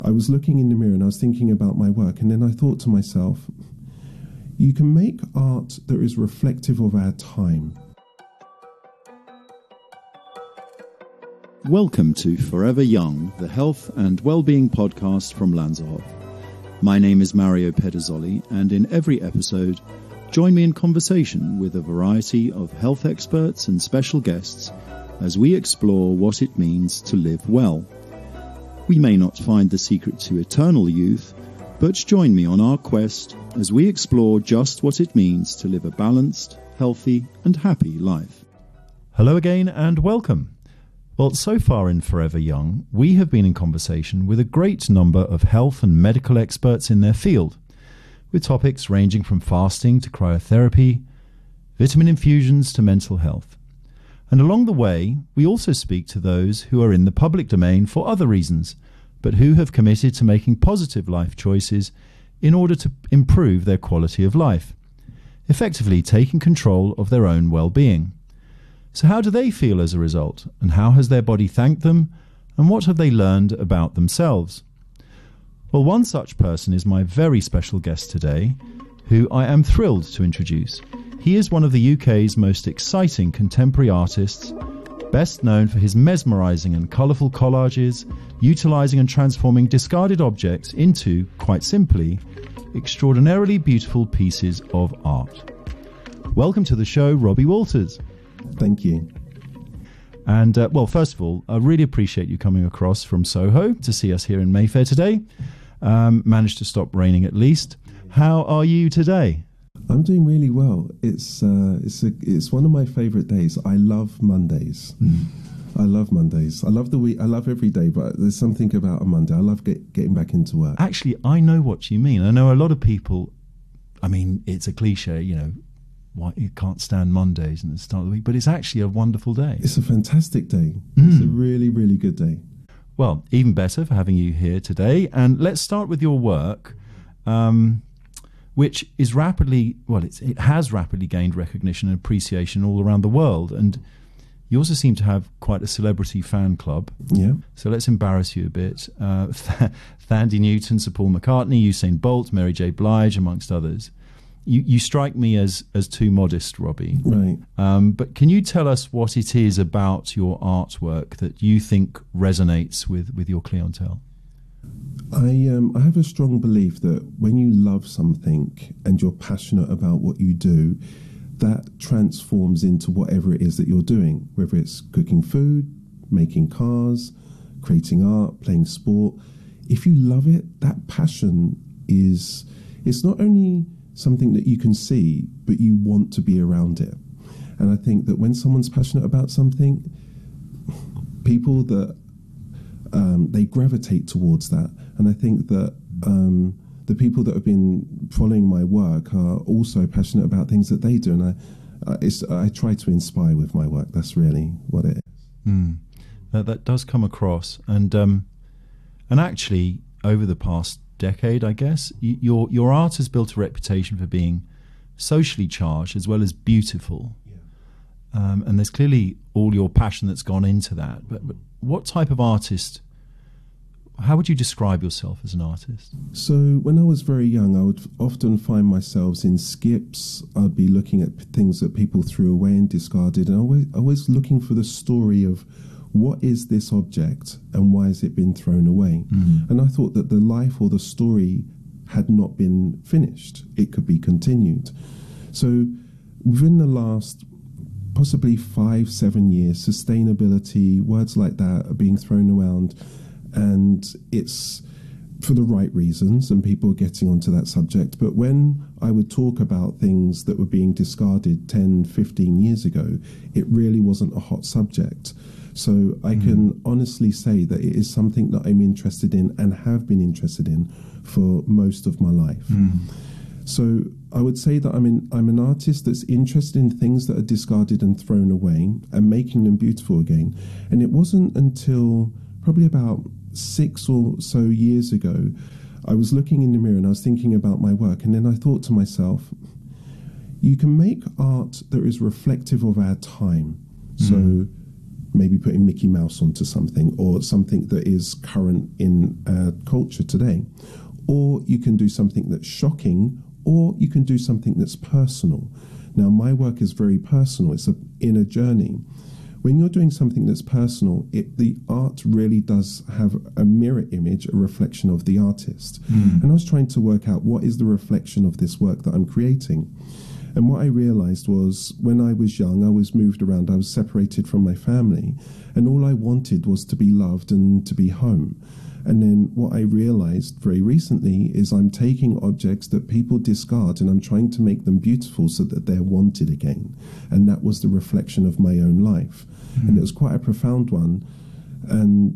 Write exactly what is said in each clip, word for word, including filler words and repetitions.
I was looking in the mirror and I was thinking about my work, and then I thought to myself, you can make art that is reflective of our time. Welcome to Forever Young, the health and well-being podcast from Lanzarote. My name is Mario Pederzoli, and in every episode, join me in conversation with a variety of health experts and special guests as we explore what it means to live well. We may not find the secret to eternal youth, but join me on our quest as we explore just what it means to live a balanced, healthy and happy life. Hello again and welcome. Well, so far in Forever Young, we have been in conversation with a great number of health and medical experts in their field, with topics ranging from fasting to cryotherapy, vitamin infusions to mental health. And along the way, we also speak to those who are in the public domain for other reasons, but who have committed to making positive life choices in order to improve their quality of life, effectively taking control of their own well-being. So how do they feel as a result, and how has their body thanked them, and what have they learned about themselves? Well, one such person is my very special guest today, who I am thrilled to introduce. He is one of the U K's most exciting contemporary artists, best known for his mesmerising and colourful collages, utilising and transforming discarded objects into, quite simply, extraordinarily beautiful pieces of art. Welcome to the show, Robbie Walters. Thank you. And, uh, well, first of all, I really appreciate you coming across from Soho to see us here in Mayfair today. Um, managed to stop raining at least. How are you today? I'm doing really well. It's uh, it's a, it's one of my favourite days. I love Mondays. Mm. I love Mondays. I love the week. I love every day, but there's something about a Monday. I love get, getting back into work. Actually, I know what you mean. I know a lot of people, I mean, it's a cliche, you know, why you can't stand Mondays and the start of the week, but it's actually a wonderful day. It's a fantastic day. Mm. It's a really, really good day. Well, even better for having you here today. And let's start with your work, um, which is rapidly, well, it's, it has rapidly gained recognition and appreciation all around the world. And you also seem to have quite a celebrity fan club. Yeah. So let's embarrass you a bit. Uh, Th- Thandie Newton, Sir Paul McCartney, Usain Bolt, Mary J. Blige, amongst others. You, you strike me as, as too modest, Robbie. Right. Um, but can you tell us what it is about your artwork that you think resonates with, with your clientele? I um, I have a strong belief that when you love something and you're passionate about what you do, that transforms into whatever it is that you're doing, whether it's cooking food, making cars, creating art, playing sport. If you love it, that passion is, it's not only something that you can see, but you want to be around it. And I think that when someone's passionate about something, people that um, they gravitate towards that. And I think that um, the people that have been following my work are also passionate about things that they do. And I, uh, it's, I try to inspire with my work. That's really what it is. Mm. That, that does come across. And um, and actually, over the past decade, I guess, your your art has built a reputation for being socially charged as well as beautiful. Yeah. Um, and there's clearly all your passion that's gone into that. But, but what type of artist, how would you describe yourself as an artist? So when I was very young, I would often find myself in skips. I'd be looking at things that people threw away and discarded, and always, always looking for the story of what is this object and why has it been thrown away? Mm-hmm. And I thought that the life or the story had not been finished. It could be continued. So within the last possibly five, seven years, sustainability, words like that are being thrown around, and it's for the right reasons, and people are getting onto that subject. But when I would talk about things that were being discarded ten, fifteen years ago, it really wasn't a hot subject. So I mm. can honestly say that it is something that I'm interested in and have been interested in for most of my life. Mm. So I would say that I'm in, I'm an artist that's interested in things that are discarded and thrown away and making them beautiful again. And it wasn't until probably about six or so years ago, I was looking in the mirror and I was thinking about my work, and then I thought to myself, you can make art that is reflective of our time. Mm. So maybe putting Mickey Mouse onto something, or something that is current in uh, culture today. Or you can do something that's shocking, or you can do something that's personal. Now, my work is very personal. It's an inner journey. When you're doing something that's personal, it, the art really does have a mirror image, a reflection of the artist. Mm. And I was trying to work out, what is the reflection of this work that I'm creating? And what I realized was, when I was young, I was moved around, I was separated from my family, and all I wanted was to be loved and to be home. And then what I realized very recently is I'm taking objects that people discard and I'm trying to make them beautiful so that they're wanted again. And that was the reflection of my own life. Mm. And it was quite a profound one. And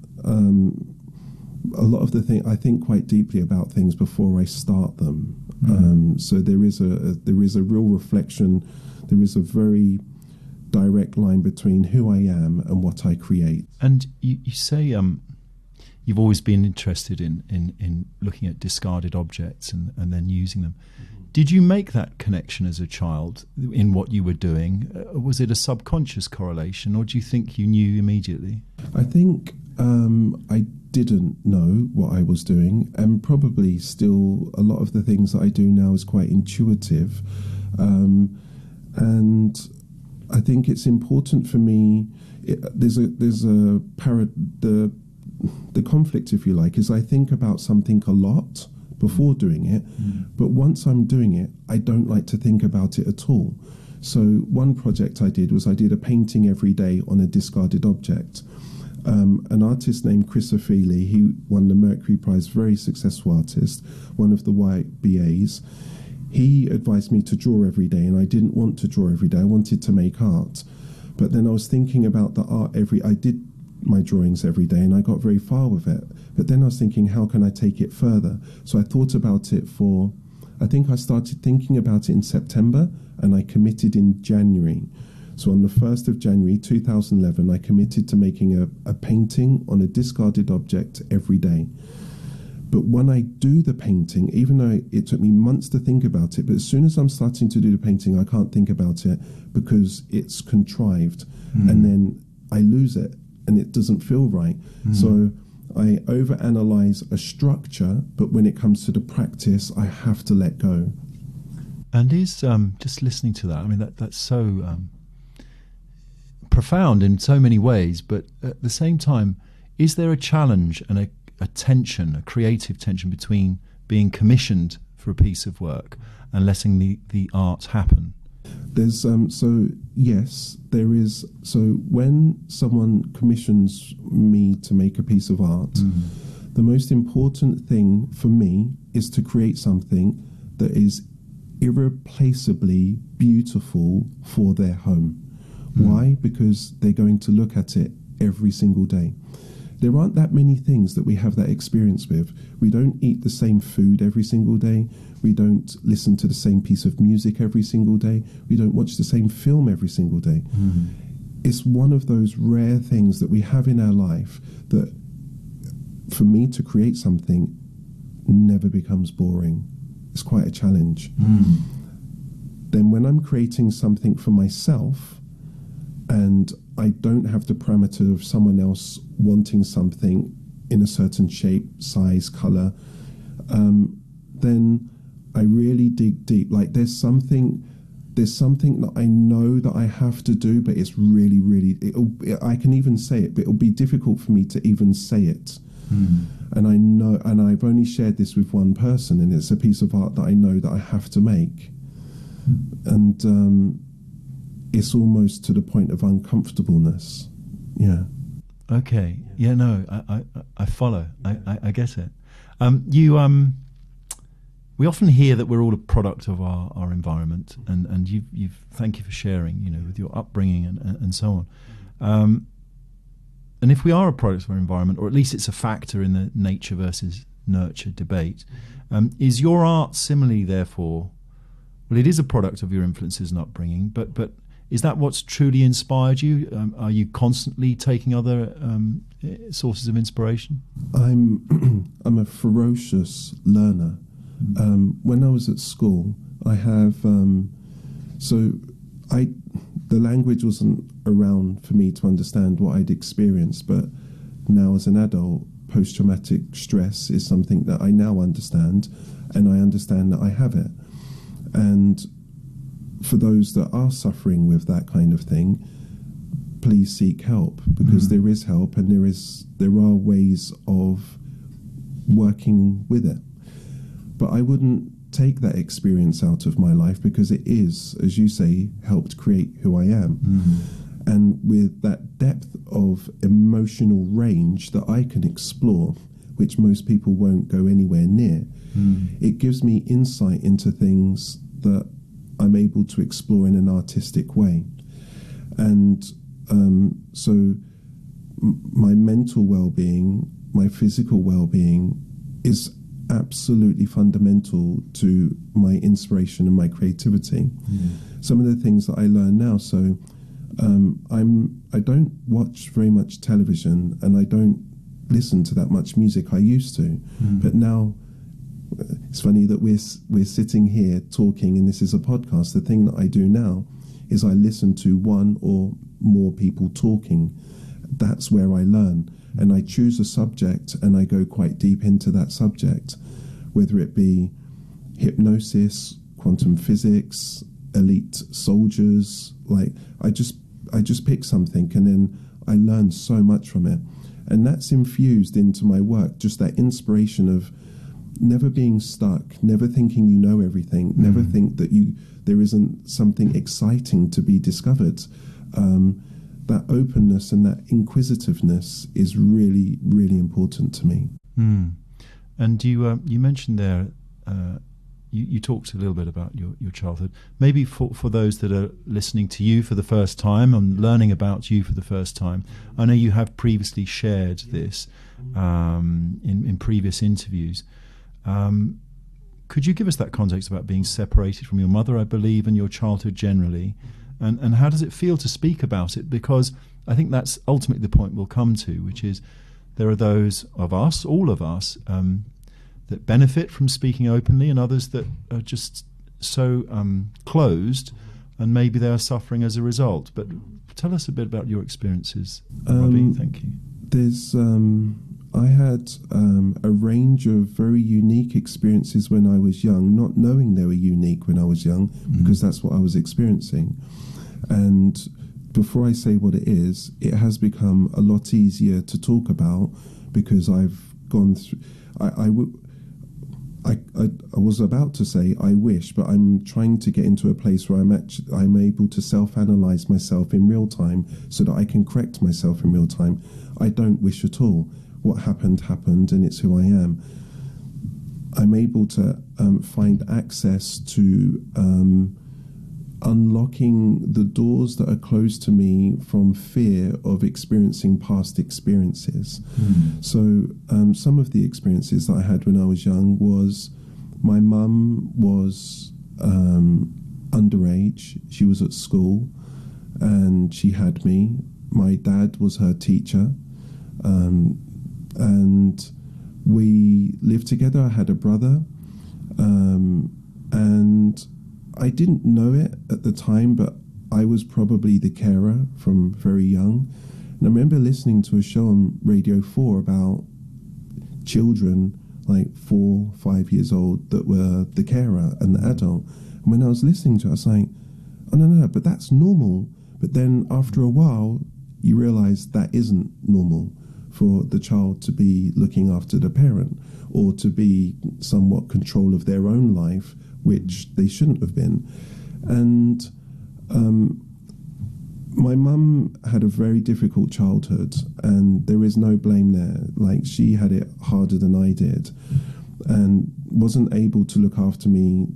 um, a lot of the thing, I think quite deeply about things before I start them. Mm. Um, so there is a, a there is a real reflection. There is a very direct line between who I am and what I create. And you, you say um, you've always been interested in, in, in looking at discarded objects and, and then using them. Mm-hmm. Did you make that connection as a child in what you were doing? Uh, was it a subconscious correlation, or do you think you knew immediately? I think um, I didn't know what I was doing, and probably still a lot of the things that I do now is quite intuitive. Um, and I think it's important for me. It, there's a there's a parad the the conflict, if you like, is I think about something a lot before doing it, mm. but once I'm doing it, I don't like to think about it at all. So one project I did was I did a painting every day on a discarded object. Um, an artist named Chris Ofili, he won the Mercury Prize, very successful artist, one of the Y B As. He advised me to draw every day, and I didn't want to draw every day. I wanted to make art. But then I was thinking about the art every... I did my drawings every day, and I got very far with it. But then I was thinking, how can I take it further? So I thought about it for... I think I started thinking about it in September, and I committed in January. So on the first of January two thousand eleven, I committed to making a, a painting on a discarded object every day. But when I do the painting, even though it took me months to think about it, but as soon as I'm starting to do the painting, I can't think about it because it's contrived. Mm. And then I lose it and it doesn't feel right. Mm. So I overanalyze a structure, but when it comes to the practice, I have to let go. And is, um, just listening to that, I mean, that that's so... Um profound in so many ways, but at the same time, is there a challenge and a, a tension, a creative tension between being commissioned for a piece of work and letting the, the art happen? There's um, so yes, there is. So when someone commissions me to make a piece of art, mm-hmm. the most important thing for me is to create something that is irreplaceably beautiful for their home. Why? Because they're going to look at it every single day. There aren't that many things that we have that experience with. We don't eat the same food every single day. We don't listen to the same piece of music every single day. We don't watch the same film every single day. Mm-hmm. It's one of those rare things that we have in our life that, for me to create something, never becomes boring. It's quite a challenge. Mm. Then when I'm creating something for myself, and I don't have the parameter of someone else wanting something in a certain shape, size, colour, um, then I really dig deep. Like there's something, there's something that I know that I have to do, but it's really, really, it'll, it, I can even say it, but it'll be difficult for me to even say it. Mm. And I know, and I've only shared this with one person, and it's a piece of art that I know that I have to make. Mm. And, um, it's almost to the point of uncomfortableness. Yeah. Okay. Yeah. No. I. I, I follow. I, I. I get it. Um. You. Um. We often hear that we're all a product of our, our environment, and and you've you've. Thank you for sharing. You know, with your upbringing and and, and so on. Um. And if we are a product of our environment, or at least it's a factor in the nature versus nurture debate, um, is your art similarly, therefore? Well, it is a product of your influences and upbringing, but but. Is that what's truly inspired you? Um, are you constantly taking other um, sources of inspiration? I'm I'm a ferocious learner. Mm. Um, when I was at school, I have um, so I the language wasn't around for me to understand what I'd experienced, but now as an adult, post-traumatic stress is something that I now understand, and I understand that I have it. And for those that are suffering with that kind of thing, please seek help, because mm. there is help, and there is there are ways of working with it. But I wouldn't take that experience out of my life, because it is, as you say, helped create who I am. Mm. And with that depth of emotional range that I can explore, which most people won't go anywhere near, mm. it gives me insight into things that I'm able to explore in an artistic way. And um, so m- my mental well-being, my physical well-being is absolutely fundamental to my inspiration and my creativity. Mm. Some of the things that I learn now, so um, I'm I don't watch very much television, and I don't listen to that much music. I used to, mm. but now it's funny that we're we're sitting here talking, and this is a podcast. The thing that I do now is I listen to one or more people talking. That's where I learn. And I choose a subject, and I go quite deep into that subject, whether it be hypnosis, quantum physics, elite soldiers. Like I just, I just pick something, and then I learn so much from it, and that's infused into my work. Just that inspiration of never being stuck, never thinking you know everything, mm. never think that you there isn't something exciting to be discovered. Um, that openness and that inquisitiveness is really, really important to me. Mm. And you uh, you mentioned there, uh, you, you talked a little bit about your, your childhood. Maybe for, for those that are listening to you for the first time and learning about you for the first time, I know you have previously shared this um, in, in previous interviews. Um, could you give us that context about being separated from your mother, I believe, and your childhood generally? And and how does it feel to speak about it? Because I think that's ultimately the point we'll come to, which is there are those of us, all of us, um, that benefit from speaking openly, and others that are just so um, closed, and maybe they are suffering as a result. But tell us a bit about your experiences, Robbie. Um, Thank you. There's, um, I had um, a range of very unique experiences when I was young, not knowing they were unique when I was young, mm-hmm. because that's what I was experiencing. And before I say what it is, it has become a lot easier to talk about, because I've gone through. I, I, w- I, I, I was about to say I wish, but I'm trying to get into a place where I'm actually I'm able to self-analyze myself in real time, so that I can correct myself in real time. I don't wish at all. What happened happened, and it's who I am. I'm able to um, find access to um, unlocking the doors that are closed to me from fear of experiencing past experiences. Mm. So um, some of the experiences that I had when I was young was my mum was um, underage. She was at school and she had me. My dad was her teacher. Um, and we lived together. I had a brother, um, and I didn't know it at the time, but I was probably the carer from very young. And I remember listening to a show on Radio four about children like four, five years old that were the carer and the adult. And when I was listening to it, I was like, oh, no, no, but that's normal. But then after a while, you realize that isn't normal for the child to be looking after the parent, or to be somewhat control of their own life, which they shouldn't have been. And um, my mum had a very difficult childhood, and there is no blame there. Like, she had it harder than I did, and wasn't able to look after me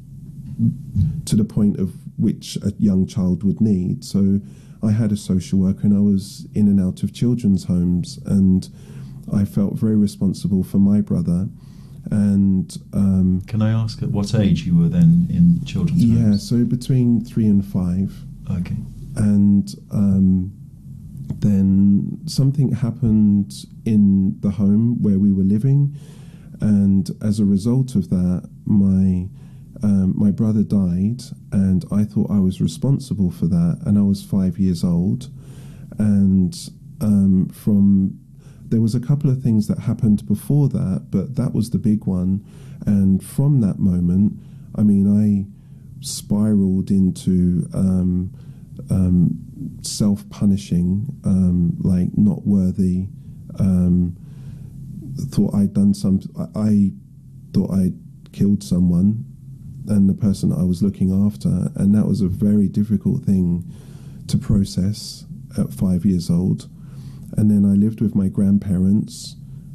to the point of which a young child would need. So I had a social worker, and I was in and out of children's homes, and I felt very responsible for my brother. And um, can I ask at what age you were then in children's yeah, homes? Yeah, so between three and five. Okay. And um, then something happened in the home where we were living, and as a result of that, my um, my brother died, and I thought I was responsible for that, and I was five years old, and um, from there was a couple of things that happened before that, but that was the big one, and from that moment, I mean, I spiraled into um, um, self-punishing, um, like not worthy. Um, thought I'd done some. I, I thought I'd killed someone, and the person that I was looking after, and that was a very difficult thing to process at five years old. And then I lived with my grandparents,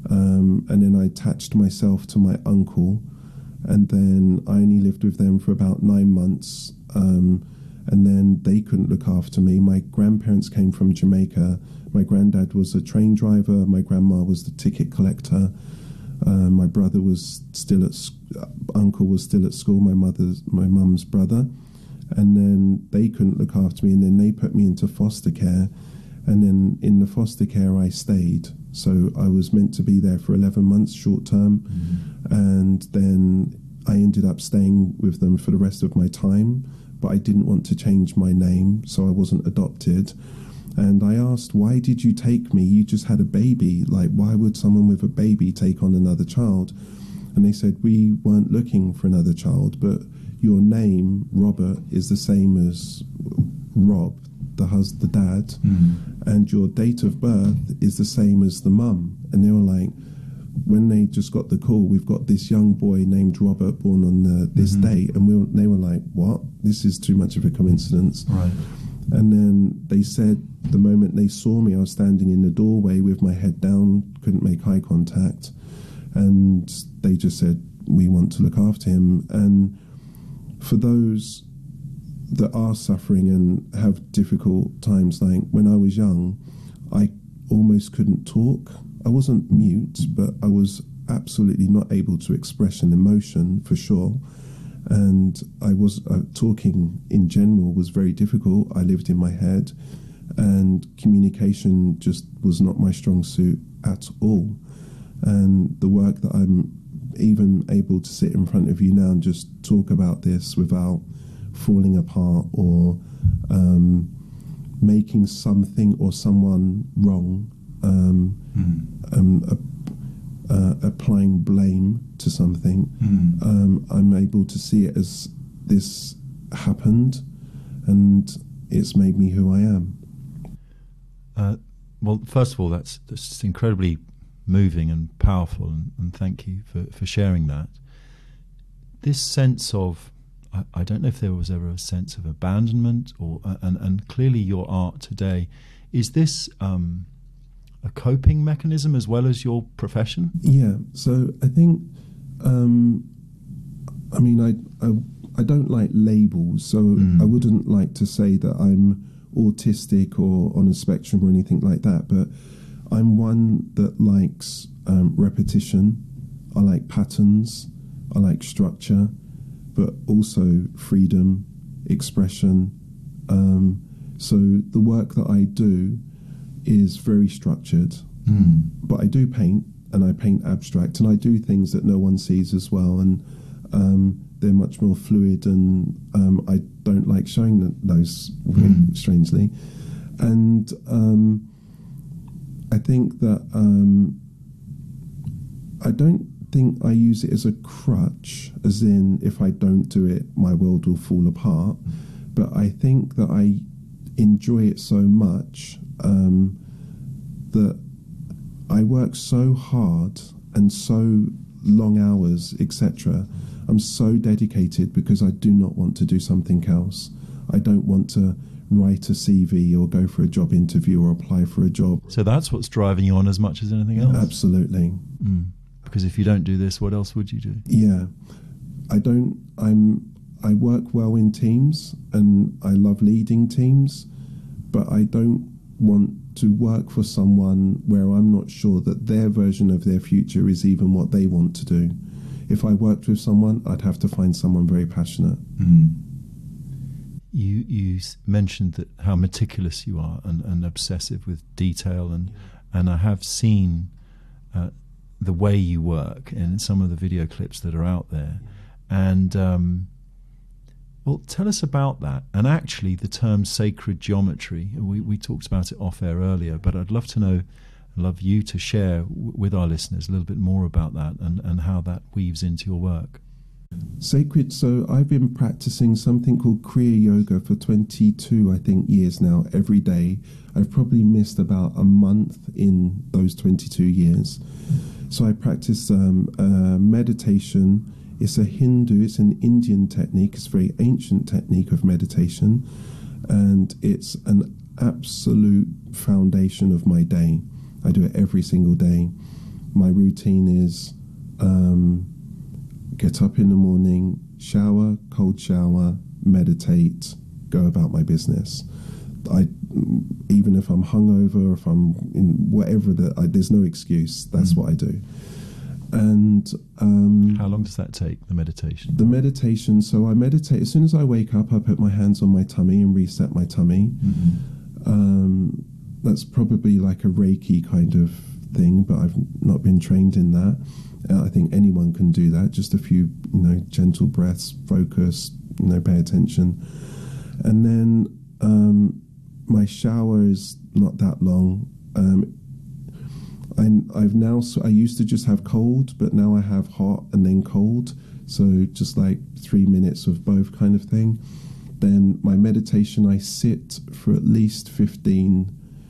um, and then I attached myself to my uncle, and then I only lived with them for about nine months, um, and then they couldn't look after me. My grandparents came from Jamaica. My granddad was a train driver. My grandma was the ticket collector. Uh, my brother was still at uh, uncle was still at school. My mother's my mum's brother, and then they couldn't look after me. And then they put me into foster care, and then in the foster care I stayed. So I was meant to be there for eleven months, short term, mm-hmm. and then I ended up staying with them for the rest of my time. But I didn't want to change my name, so I wasn't adopted. And I asked, why did you take me? You just had a baby. Like, why would someone with a baby take on another child? And they said, we weren't looking for another child, but your name, Robert, is the same as Rob, the hus- the dad, mm. and your date of birth is the same as the mum. And they were like, when they just got the call, we've got this young boy named Robert born on the, this mm-hmm. date, and we were, they were like, what? This is too much of a coincidence. Right. And then they said the moment they saw me, I was standing in the doorway with my head down, couldn't make eye contact, and they just said, we want to look after him. And for those that are suffering and have difficult times, like when I was young, I almost couldn't talk. I wasn't mute, but I was absolutely not able to express an emotion, for sure. And I was uh, talking in general was very difficult. I lived in my head, and communication just was not my strong suit at all. And the work that I'm even able to sit in front of you now and just talk about this without falling apart or um, making something or someone wrong, um, mm. um, uh, uh, applying blame to something, mm. um, I'm able to see it as this happened, and it's made me who I am. Uh, well, first of all, that's, that's just incredibly moving and powerful, and, and thank you for, for sharing that. This sense of, I, I don't know if there was ever a sense of abandonment, or uh, and, and clearly your art today, is this um, a coping mechanism as well as your profession? Yeah, so I think, um, I mean, I, I, I don't like labels, so mm. I wouldn't like to say that I'm autistic or on a spectrum or anything like that, but I'm one that likes um, repetition. I like patterns. I like structure, but also freedom, expression. Um, so the work that I do is very structured, mm. but I do paint, and I paint abstract, and I do things that no one sees as well, and um, they're much more fluid, and um, I don't like showing the, those mm. strangely. And um, I think that um, I don't think I use it as a crutch, as in if I don't do it, my world will fall apart. But I think that I enjoy it so much um, that I work so hard and so long hours, et cetera. I'm so dedicated because I do not want to do something else. I don't want to write a C V or go for a job interview or apply for a job. So that's what's driving you on as much as anything else? Absolutely. Mm. Because if you don't do this, what else would you do? Yeah. I don't, I'm, I work well in teams, and I love leading teams, but I don't want to work for someone where I'm not sure that their version of their future is even what they want to do. If I worked with someone, I'd have to find someone very passionate. Mm. You you mentioned that how meticulous you are and, and obsessive with detail, and yeah. and I have seen uh, the way you work in some of the video clips that are out there, yeah. and um, Well, tell us about that. And actually, the term sacred geometry, we, we talked about it off air earlier, but I'd love to know, I'd love you to share w- with our listeners a little bit more about that and, and how that weaves into your work. Sacred, so I've been practicing something called Kriya Yoga for twenty-two, I think, years now, every day. I've probably missed about a month in those twenty-two years. So I practice um, uh, meditation. It's a Hindu, it's an Indian technique, it's a very ancient technique of meditation, and it's an absolute foundation of my day. I do it every single day. My routine is um, get up in the morning, shower, cold shower, meditate, go about my business. I, even if I'm hungover, if I'm in whatever, that I, there's no excuse. That's mm. what I do. And um, how long does that take, the meditation? The meditation, so I meditate. As soon as I wake up, I put my hands on my tummy and reset my tummy. Mm-hmm. Um, that's probably like a Reiki kind of thing, but I've not been trained in that. Uh, I think anyone can do that. Just a few, you know, gentle breaths, focus, you know, pay attention. And then um, my shower is not that long. Um, I, I've now, so I used to just have cold, but now I have hot and then cold. So just like three minutes of both kind of thing. Then my meditation, I sit for at least fifteen,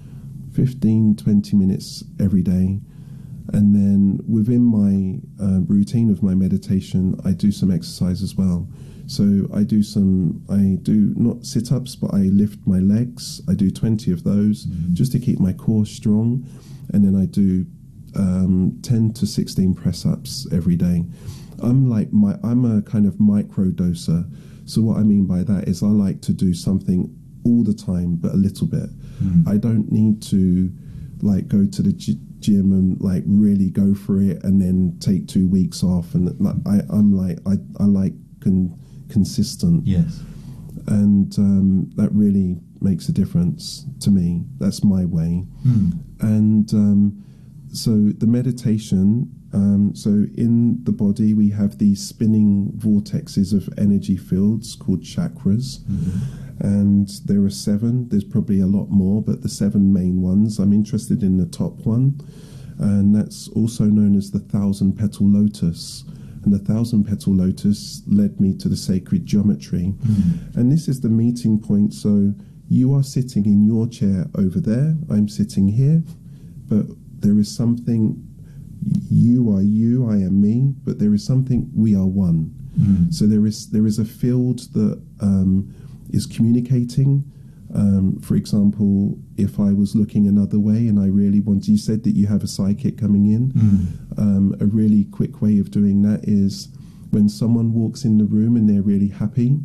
twenty minutes every day. And then within my uh, routine of my meditation, I do some exercise as well. So I do some, I do not sit-ups, but I lift my legs. I do twenty of those mm-hmm. just to keep my core strong. And then I do um, ten to sixteen press-ups every day. I'm like my I'm a kind of micro doser. So what I mean by that is I like to do something all the time, but a little bit. Mm. I don't need to like go to the g- gym and like really go for it and then take two weeks off. And like, I I'm like I I like con- consistent. Yes. And um, that really makes a difference to me. That's my way. Mm. And um, so the meditation, um, so in the body we have these spinning vortexes of energy fields called chakras. Mm-hmm. And there are seven. There's probably a lot more, but the seven main ones. I'm interested in the top one, and that's also known as the thousand petal lotus. And the thousand petal lotus led me to the sacred geometry. Mm. And this is the meeting point. So you are sitting in your chair over there. I'm sitting here. But there is something, you are you, I am me, but there is something, we are one. Mm. So there is there is a field that um, is communicating. Um, for example, if I was looking another way and I really want, you said that you have a psychic coming in. Mm. Um, a really quick way of doing that is when someone walks in the room and they're really happy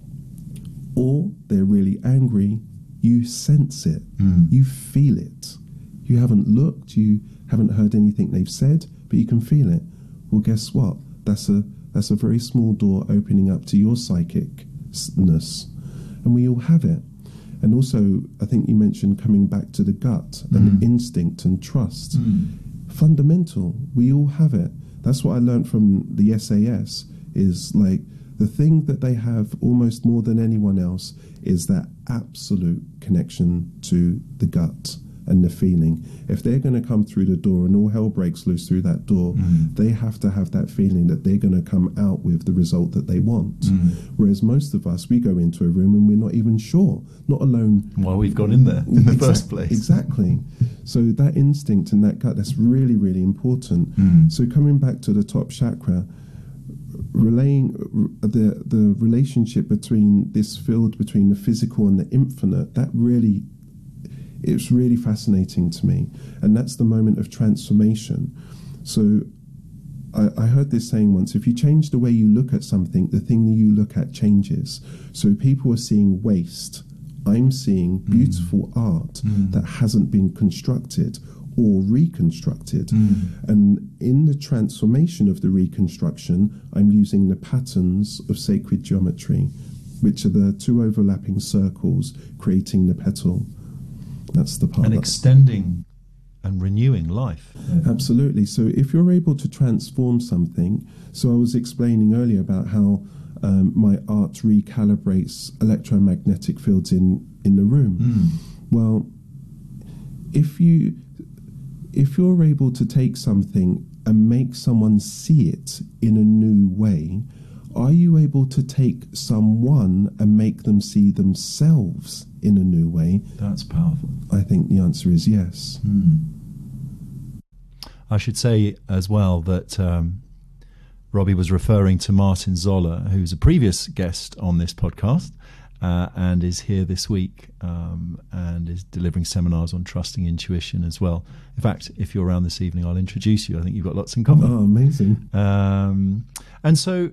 or they're really angry, you sense it, mm. you feel it. You haven't looked, you haven't heard anything they've said, but you can feel it. Well, guess what? That's a that's a very small door opening up to your psychicness, and we all have it. And also, I think you mentioned coming back to the gut and mm. instinct and trust. Mm. Fundamental. We all have it. That's what I learned from the S A S, is like the thing that they have almost more than anyone else is that absolute connection to the gut and the feeling. If they're going to come through the door and all hell breaks loose through that door, mm. they have to have that feeling that they're going to come out with the result that they want. Mm. Whereas most of us, we go into a room and we're not even sure, not alone why we've gone in there in the exactly, first place. Exactly. So that instinct and that gut, that's really, really important. Mm. So coming back to the top chakra, relaying the the relationship between this field between the physical and the infinite, that really, it's really fascinating to me. And that's the moment of transformation. So I, I heard this saying once, if you change the way you look at something, the thing that you look at changes. So people are seeing waste. I'm seeing beautiful mm. art mm. that hasn't been constructed or reconstructed. Mm. And in the transformation of the reconstruction, I'm using the patterns of sacred geometry, which are the two overlapping circles creating the petal. That's the part. And extending and renewing life. Absolutely. So if you're able to transform something, so I was explaining earlier about how Um, my art recalibrates electromagnetic fields in, in the room. Mm. Well, if you if you're able to take something and make someone see it in a new way, are you able to take someone and make them see themselves in a new way? That's powerful. I think the answer is yes. Mm. I should say as well that um, Robbie was referring to Martin Zoller, who's a previous guest on this podcast uh, and is here this week um, and is delivering seminars on trusting intuition as well. In fact, if you're around this evening, I'll introduce you. I think you've got lots in common. Oh, amazing. Um, and so,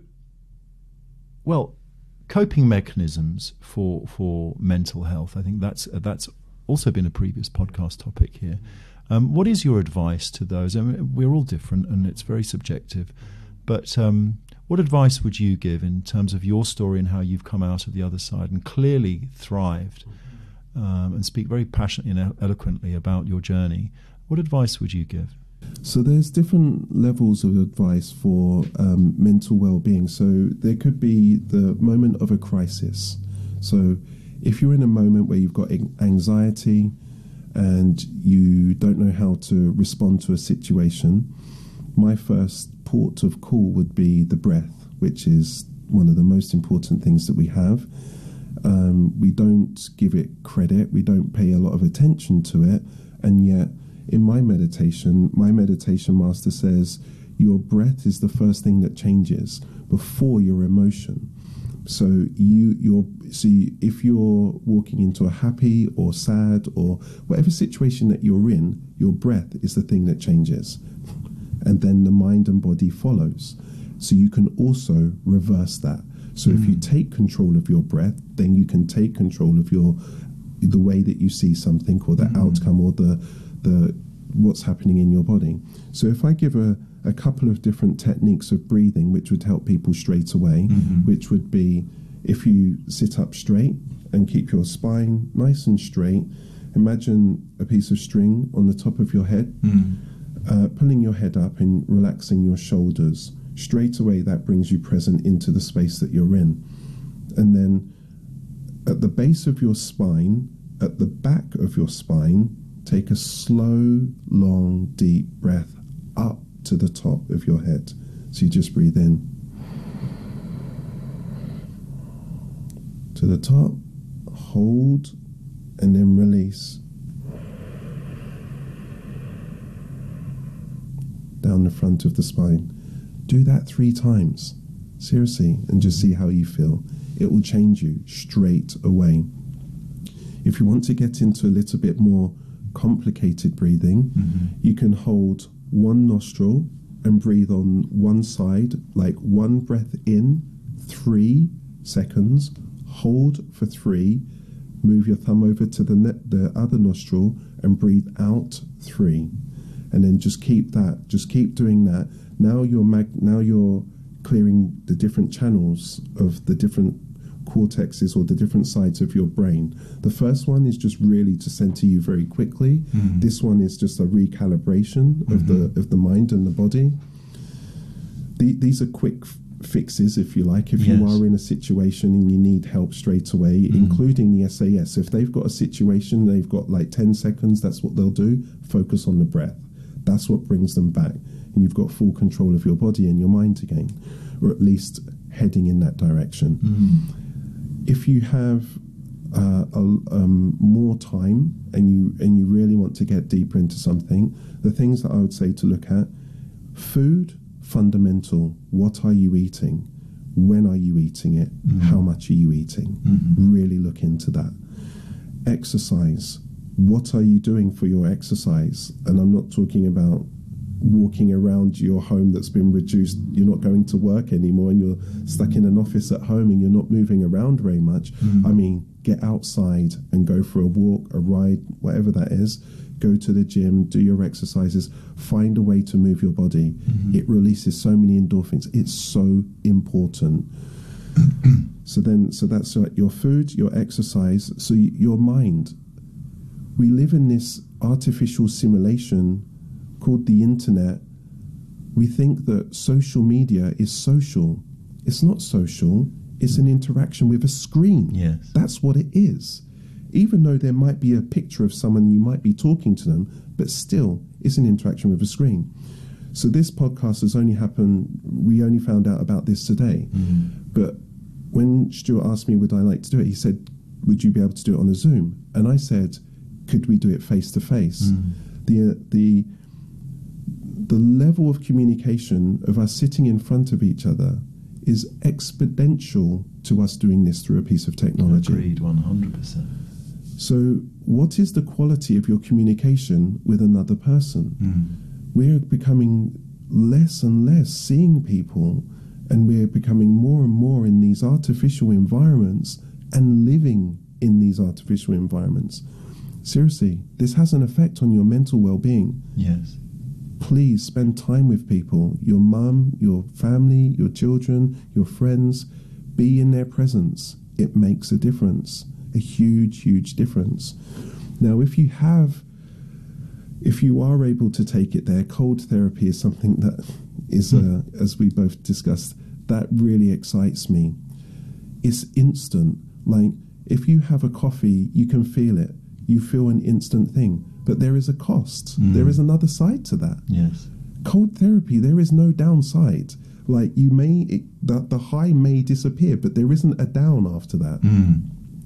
well, coping mechanisms for for mental health, I think that's that's also been a previous podcast topic here. Um, what is your advice to those? I mean, we're all different and it's very subjective, but um, what advice would you give in terms of your story and how you've come out of the other side and clearly thrived um, and speak very passionately and eloquently about your journey? What advice would you give? So there's different levels of advice for um, mental well-being. So there could be the moment of a crisis. So if you're in a moment where you've got anxiety and you don't know how to respond to a situation, my first port of call would be the breath, which is one of the most important things that we have. Um, we don't give it credit, we don't pay a lot of attention to it, and yet in my meditation, my meditation master says your breath is the first thing that changes before your emotion. So you, you're, so you, if you're walking into a happy or sad or whatever situation that you're in, your breath is the thing that changes, and then the mind and body follows. So you can also reverse that. So mm. if you take control of your breath, then you can take control of your the way that you see something or the mm. outcome or the the what's happening in your body. So if I give a, a couple of different techniques of breathing which would help people straight away, mm-hmm. which would be if you sit up straight and keep your spine nice and straight, imagine a piece of string on the top of your head, mm. uh, pulling your head up and relaxing your shoulders. Straight away that brings you present into the space that you're in. And then at the base of your spine, at the back of your spine, take a slow, long, deep breath up to the top of your head. So you just breathe in. To the top, hold, and then release. Down the front of the spine. Do that three times. Seriously, and just see how you feel. It will change you straight away. If you want to get into a little bit more complicated breathing, mm-hmm. you can hold one nostril and breathe on one side, like one breath in, three seconds, hold for three, move your thumb over to the, ne- the other nostril and breathe out three. And then just keep that, just keep doing that. Now you're mag- now you're clearing the different channels of the different cortexes or the different sides of your brain. The first one is just really to center you very quickly. Mm-hmm. This one is just a recalibration mm-hmm. of the of the mind and the body. The, these are quick f- fixes, if you like, if yes. you are in a situation and you need help straight away, mm-hmm. including the S A S. If they've got a situation, they've got like ten seconds, that's what they'll do. Focus on the breath. That's what brings them back. And you've got full control of your body and your mind again, or at least heading in that direction. Mm-hmm. If you have uh, a, um, more time and you and you really want to get deeper into something, the things that I would say to look at: food, fundamental. What are you eating? When are you eating it? Mm-hmm. How much are you eating? Mm-hmm. Really look into that. Exercise. What are you doing for your exercise? And I'm not talking about walking around your home that's been reduced. You're not going to work anymore and you're stuck in an office at home and you're not moving around very much. Mm. I mean, get outside and go for a walk, a ride, whatever that is. Go to the gym, do your exercises, find a way to move your body. Mm-hmm. It releases so many endorphins. It's so important. so then, so that's uh, your food, your exercise, so y- your mind. We live in this artificial simulation called the internet. We think that social media is social. It's not social. It's an interaction with a screen. Yes. That's what it is. Even though there might be a picture of someone, you might be talking to them, but still, it's an interaction with a screen. So this podcast has only happened, we only found out about this today. Mm. But when Stuart asked me would I like to do it, he said, would you be able to do it on a Zoom? And I said, could we do it face to face? The the the level of communication of us sitting in front of each other is exponential to us doing this through a piece of technology. Agreed, one hundred percent. So what is the quality of your communication with another person? Mm. We're becoming less and less seeing people, and we're becoming more and more in these artificial environments and living in these artificial environments. Seriously, this has an effect on your mental well-being. Yes. Please spend time with people, your mum, your family, your children, your friends. Be in their presence. It makes a difference, a huge, huge difference. Now, if you have, if you are able to take it there, cold therapy is something that is, uh, as we both discussed, that really excites me. It's instant. Like, if you have a coffee, you can feel it. You feel an instant thing. But there is a cost. Mm. There is another side to that. Yes. Cold therapy, there is no downside. Like, you may, it, the, the high may disappear, but there isn't a down after that. Mm.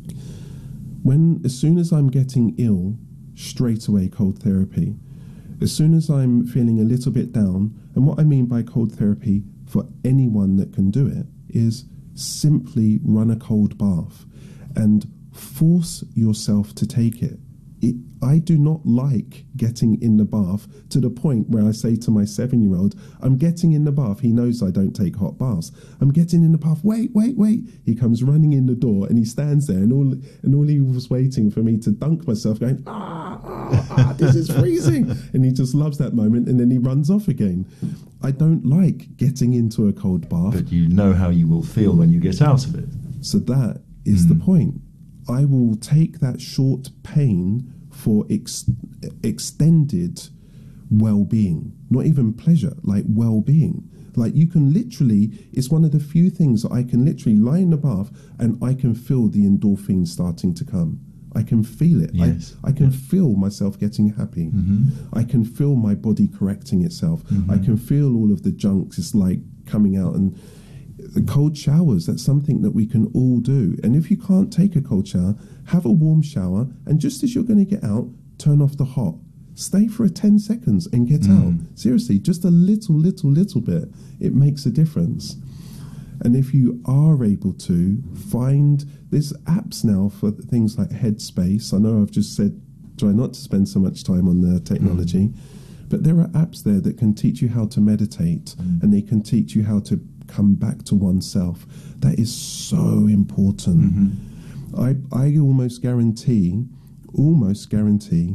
When, as soon as I'm getting ill, straight away cold therapy. As soon as I'm feeling a little bit down, and what I mean by cold therapy for anyone that can do it is simply run a cold bath and force yourself to take it. It, I do not like getting in the bath to the point where I say to my seven-year-old, I'm getting in the bath. He knows I don't take hot baths. I'm getting in the bath. Wait, wait, wait. He comes running in the door and he stands there, and all and all he was waiting for me to dunk myself, going, ah, ah, ah, this is freezing. And he just loves that moment, and then he runs off again. I don't like getting into a cold bath. But you know how you will feel when you get out of it. So that is Mm. the point. I will take that short pain for ex- extended well-being, not even pleasure, like well-being. Like, you can literally, it's one of the few things that I can literally lie in the bath and I can feel the endorphins starting to come. I can feel it. Yes. I, I can Yeah. feel myself getting happy. Mm-hmm. I can feel my body correcting itself. Mm-hmm. I can feel all of the junk just like coming out. And the cold showers, that's something that we can all do. And if you can't take a cold shower, have a warm shower, and just as you're going to get out, turn off the hot. Stay for a ten seconds and get Mm. out. Seriously, just a little, little, little bit. It makes a difference. And if you are able to find, there's apps now for things like Headspace. I know I've just said, try not to spend so much time on the technology, mm. but there are apps there that can teach you how to meditate, mm. and they can teach you how to come back to oneself. That is so important. Mm-hmm. I, I almost guarantee, almost guarantee,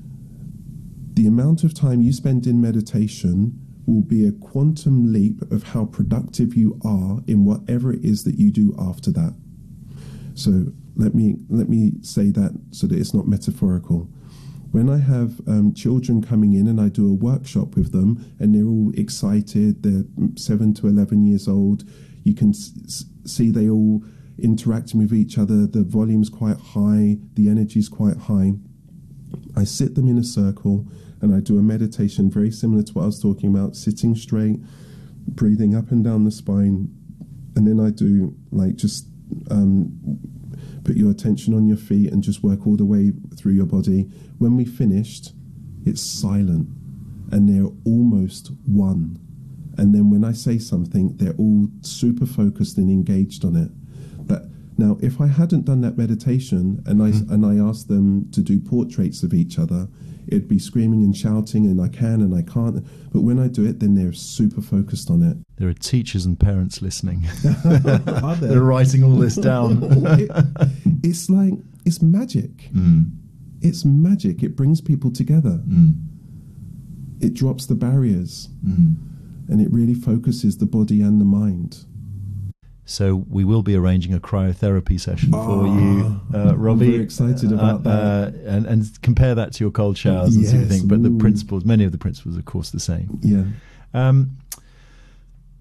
the amount of time you spend in meditation will be a quantum leap of how productive you are in whatever it is that you do after that. So let me let me say that so that it's not metaphorical. When I have um, children coming in and I do a workshop with them and they're all excited, they're seven to eleven years old, you can s- see they all interacting with each other, the volume's quite high, the energy's quite high. I sit them in a circle and I do a meditation very similar to what I was talking about, sitting straight, breathing up and down the spine, and then I do like just um, put your attention on your feet and just work all the way through your body. When we finished, it's silent and they're almost one. And then when I say something, they're all super focused and engaged on it. But now, if I hadn't done that meditation and I mm-hmm. and I asked them to do portraits of each other, it'd be screaming and shouting, and I can and I can't. But when I do it, then they're super focused on it. There are teachers and parents listening. Are there? They're writing all this down. it, it's like, it's magic. Mm. It's magic. It brings people together. Mm. It drops the barriers. Mm. And it really focuses the body and the mind. So we will be arranging a cryotherapy session oh, for you, uh, Robbie. I'm very excited about uh, that. Uh, and, and compare that to your cold showers and yes, see what you think. But ooh. the principles, many of the principles, of course, the same. Yeah. Um,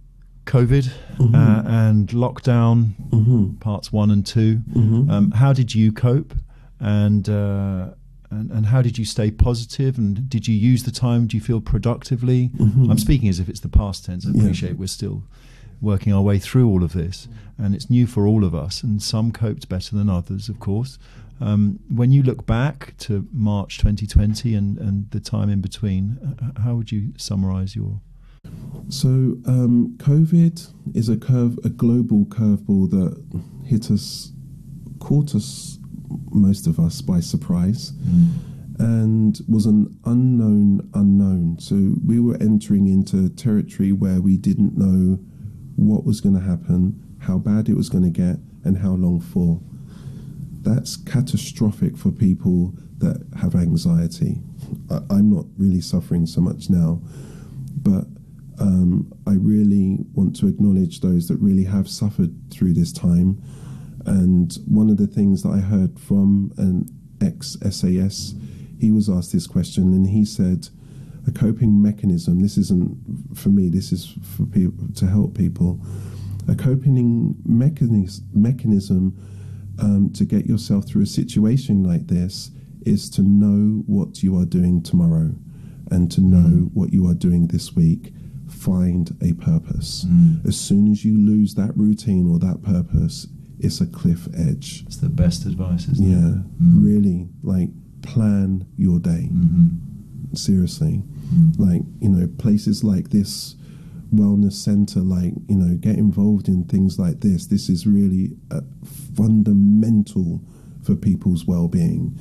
COVID Mm-hmm. uh, and lockdown, Mm-hmm. parts one and two. Mm-hmm. Um, how did you cope, and, uh, and and how did you stay positive? And did you use the time? Do you feel productively? Mm-hmm. I'm speaking as if it's the past tense. I Yeah. appreciate we're still working our way through all of this, and it's new for all of us. And some coped better than others, of course. Um, when you look back to March twenty twenty and, and the time in between, uh, how would you summarise your? So um, COVID is a curve, a global curveball that hit us, caught us, most of us, by surprise, mm. and was an unknown unknown. So we were entering into territory where we didn't know what was going to happen, how bad it was going to get, and how long for. That's catastrophic for people that have anxiety. I, I'm not really suffering so much now, but Um, I really want to acknowledge those that really have suffered through this time. And one of the things that I heard from an ex-S A S, he was asked this question, and he said, a coping mechanism, this isn't for me, this is for people to help people, a coping mechanism, mechanism um, to get yourself through a situation like this is to know what you are doing tomorrow and to know mm. what you are doing this week. Find a purpose. Mm. As soon as you lose that routine or that purpose, it's a cliff edge. It's the best advice, isn't yeah, it? Mm. Really, like, plan your day. Mm-hmm. Seriously. Mm. Like, you know, places like this, wellness center, like, you know, get involved in things like this. This is really uh, fundamental for people's well-being.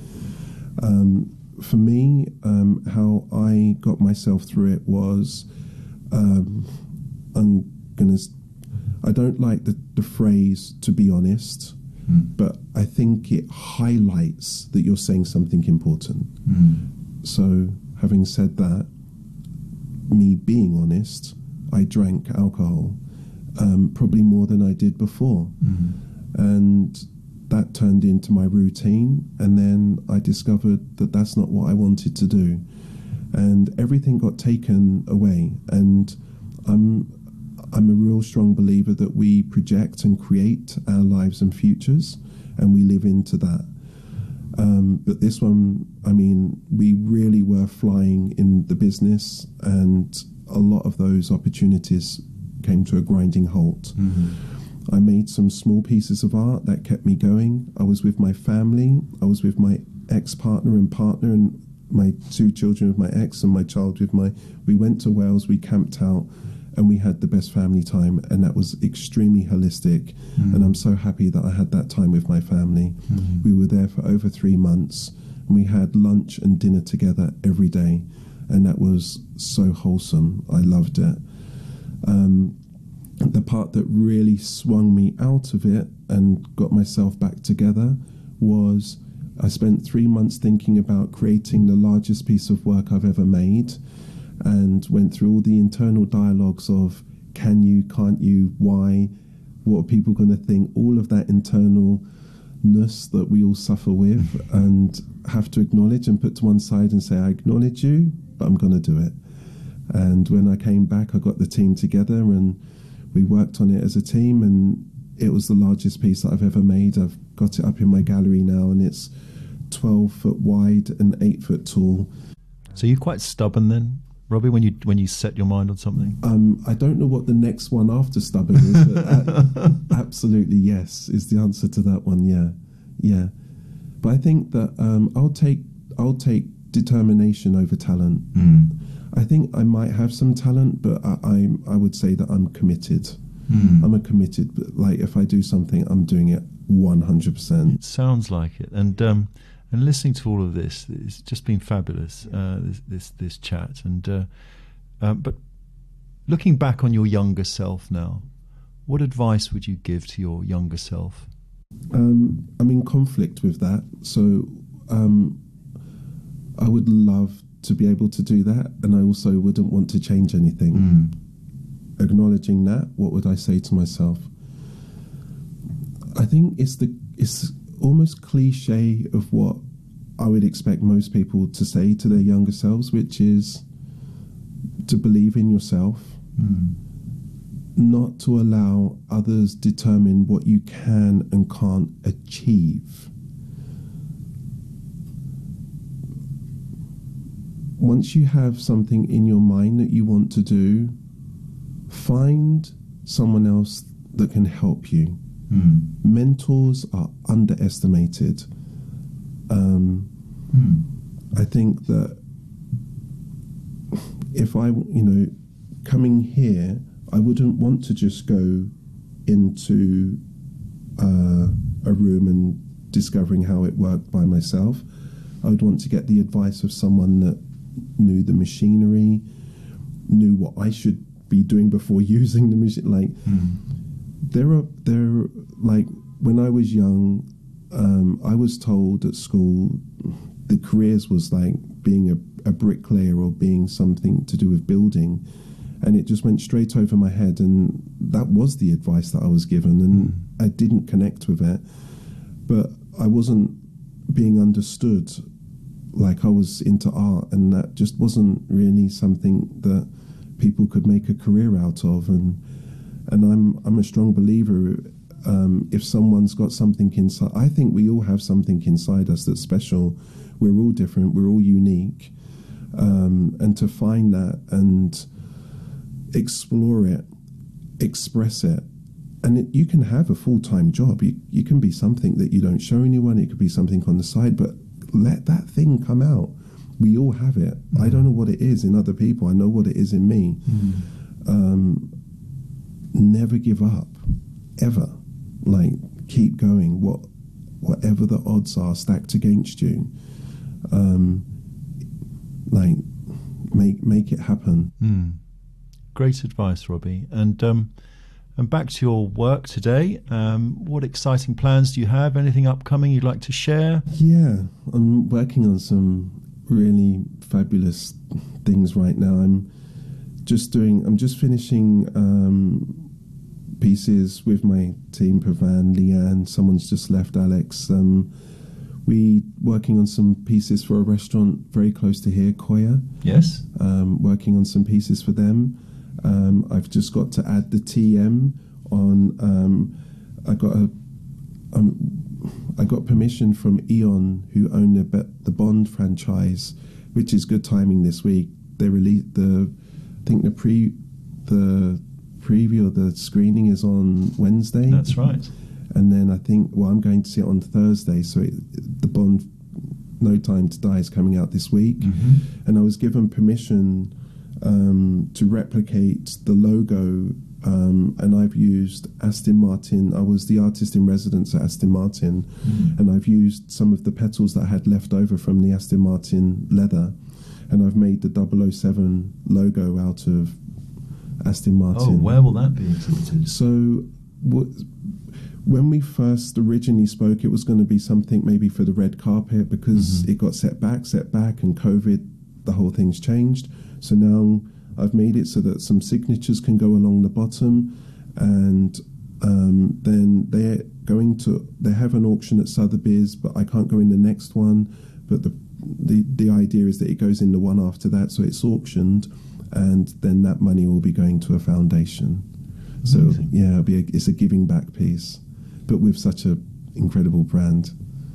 Um, for me, um, how I got myself through it was, Um, I'm gonna. I don't like the, the phrase "to be honest," mm. but I think it highlights that you're saying something important. Mm. So, having said that, me being honest, I drank alcohol, um, probably more than I did before, mm. and that turned into my routine. And then I discovered that that's not what I wanted to do. And everything got taken away. And I'm I'm a real strong believer that we project and create our lives and futures, and we live into that. Um, but this one, I mean, we really were flying in the business, and a lot of those opportunities came to a grinding halt. Mm-hmm. I made some small pieces of art that kept me going. I was with my family. I was with my ex-partner and partner, and my two children with my ex and my child with my, we went to Wales, we camped out, and we had the best family time, and that was extremely holistic. Mm. And I'm so happy that I had that time with my family. Mm. We were there for over three months, and we had lunch and dinner together every day, and that was so wholesome. I loved it. Um, the part that really swung me out of it and got myself back together was I spent three months thinking about creating the largest piece of work I've ever made, and went through all the internal dialogues of can you, can't you, why, what are people going to think, all of that internalness that we all suffer with and have to acknowledge and put to one side and say, I acknowledge you, but I'm going to do it. And when I came back, I got the team together and we worked on it as a team, and it was the largest piece that I've ever made. I've got it up in my gallery now, and it's twelve foot wide and eight foot tall. So you're quite stubborn then, Robbie, when you when you set your mind on something? Um, I don't know what the next one after stubborn is, but uh, absolutely yes is the answer to that one. Yeah, yeah. But I think that um, I'll take I'll take determination over talent. Mm. I think I might have some talent, but I I, I would say that I'm committed. Mm. I'm a committed, but like if I do something, I'm doing it one hundred percent. It sounds like it, and um, and listening to all of this, it's just been fabulous. Uh, this, this this chat, and uh, uh, but looking back on your younger self now, what advice would you give to your younger self? Um, I'm in conflict with that, so um, I would love to be able to do that, and I also wouldn't want to change anything. Mm. Acknowledging that, what would I say to myself? I think it's the it's almost cliche of what I would expect most people to say to their younger selves, which is to believe in yourself, mm. not to allow others determine what you can and can't achieve. Once you have something in your mind that you want to do, find someone else that can help you. Mm. Mentors are underestimated. Um, Mm. I think that if I, you know, coming here, I wouldn't want to just go into uh, a room and discovering how it worked by myself. I would want to get the advice of someone that knew the machinery, knew what I should be doing before using the machine. Like, Mm. there are, there, like, when I was young, um, I was told at school the careers was like being a, a bricklayer or being something to do with building. And it just went straight over my head, and that was the advice that I was given, and mm. I didn't connect with it. But I wasn't being understood, like I was into art, and that just wasn't really something that people could make a career out of. And and I'm I'm a strong believer, um, if someone's got something inside, I think we all have something inside us that's special. We're all different, we're all unique, um, and to find that and explore it, express it, and it, you can have a full-time job. You, you can be something that you don't show anyone. It could be something on the side, but let that thing come out. We all have it. Mm. I don't know what it is in other people. I know what it is in me. Mm. Um, never give up, ever. Like, keep going. What, whatever the odds are stacked against you, um, like make make it happen. Mm. Great advice, Robbie. And um, and back to your work today. Um, what exciting plans do you have? Anything upcoming you'd like to share? Yeah, I'm working on some really fabulous things right now. I'm just doing. I'm just finishing um, pieces with my team, Pavan, Leanne. Someone's just left, Alex. Um, we working on some pieces for a restaurant very close to here, Koya. Yes. Um, working on some pieces for them. Um, I've just got to add the T M on. Um, I got a. Um, I got permission from Eon, who own the the Bond franchise, which is good timing this week. They released the, I think the pre, the preview or the screening is on Wednesday. That's right. And then I think, well, I'm going to see it on Thursday. So it, the Bond, No Time to Die, is coming out this week, mm-hmm. and I was given permission um, to replicate the logo. Um, and I've used Aston Martin. I was the artist in residence at Aston Martin, mm. and I've used some of the petals that I had left over from the Aston Martin leather, and I've made the double oh seven logo out of Aston Martin. Oh, where will that be exhibited? So, w- when we first originally spoke, it was going to be something maybe for the red carpet, because mm-hmm. it got set back, set back, and COVID, the whole thing's changed. So now I've made it so that some signatures can go along the bottom, and um, then they're going to, they have an auction at Sotheby's, but I can't go in the next one. But the, the, the idea is that it goes in the one after that, so it's auctioned, and then that money will be going to a foundation. Amazing. So yeah, it'll be a, it's a giving back piece, but with such a incredible brand.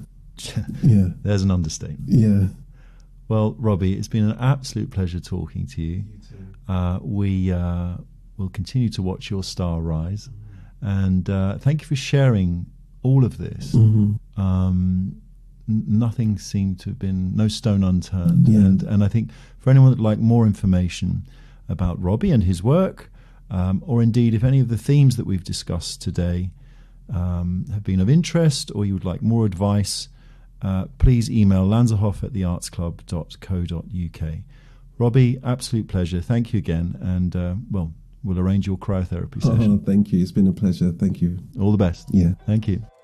Yeah, there's an understatement. Yeah. Well, Robbie, it's been an absolute pleasure talking to you. You too. Uh, we uh, will continue to watch your star rise, mm-hmm. and uh, thank you for sharing all of this. Mm-hmm. Um, n- nothing seemed to have been, no stone unturned. Yeah. And, and I think for anyone that would like more information about Robbie and his work, um, or indeed if any of the themes that we've discussed today um, have been of interest, or you would like more advice, uh, please email lanzerhoff at the arts club dot co dot uk. Robbie, absolute pleasure. Thank you again. And, uh, well, we'll arrange your cryotherapy session. Oh, thank you. It's been a pleasure. Thank you. All the best. Yeah. Thank you.